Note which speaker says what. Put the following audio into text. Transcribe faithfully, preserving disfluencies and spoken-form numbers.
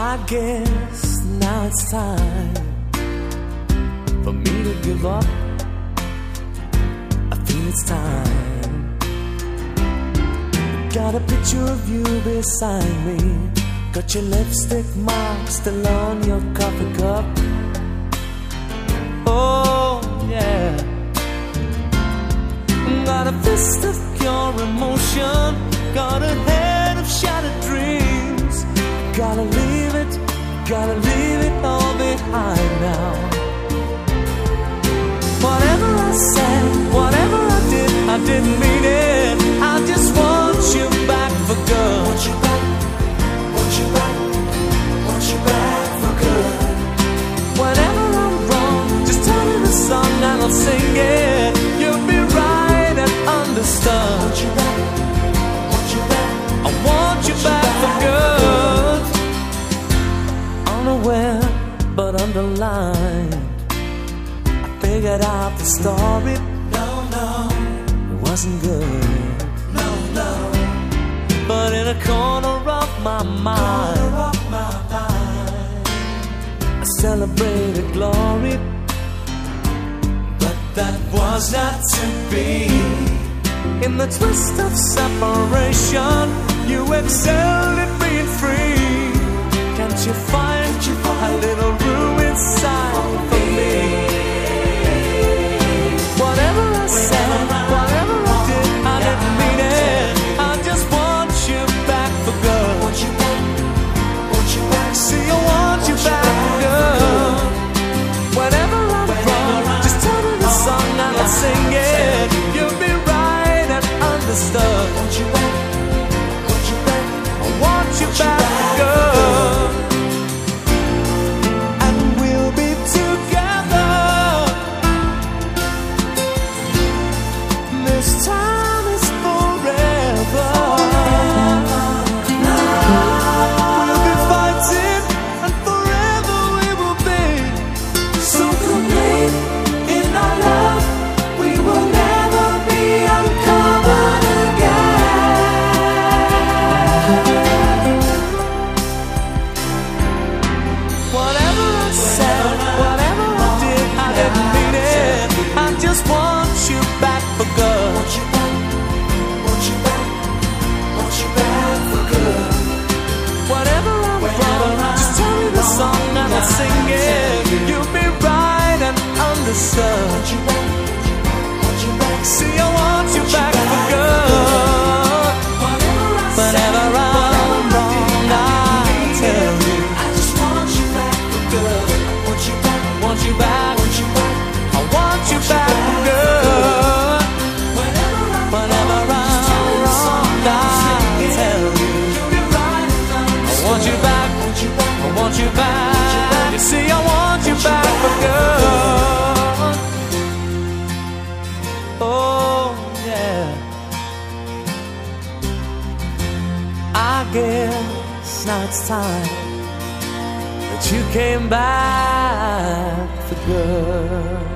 Speaker 1: I guess now it's time for me to give up. I feel it's time. Got a picture of you beside me. Got your lipstick mark still on your coffee cup. Oh yeah. Got a fist of pure emotion. Got a head of shattered dreams. Gotta leave it, gotta leave it all behind now. Whatever I said, whatever I did, I didn't mean it. I just want you back for good. Want you back, want you back, want you back for good. Whenever I'm wrong, just tell me the song and I'll sing it. You'll be right and understood. Want you back, want you back, I want you back for good. Unaware but underlined, I figured out the story. No, no, it wasn't good. No, no. But in a corner of my mind, corner of my mind, I celebrated glory. But that was not to be. In the twist of separation, you excelled at being free. Can't you find a little room inside for me? Whatever I said, whatever I did, I didn't mean it. I just want you back for good. Want you back, want you back. See, I want you back for good. Whenever I'm wrong, just tell me the song and I'll sing it. You'll be right and understood. Want you back, want you back. I want you back for good. This time is forever. We'll be fighting, and forever we will be so complete in our love. We will never be uncovered again. Whatever I said, whatever I did, I didn't mean it. I just want you back for good. Want you back, want you back, want you back for good. Whatever I'm wrong, just tell me the song and I'll sing it. You'll be right and understood. Want you back, want you back. See, I want you back for good. Whenever I'm wrong, I tell you, I just want you back for good. Want you back, want you back, want you back. I want you back for good. Whenever I'm wrong, I tell you, I want you back, I want you back. You see, I want you back for good. Oh, yeah. I guess now it's time that you came back for good.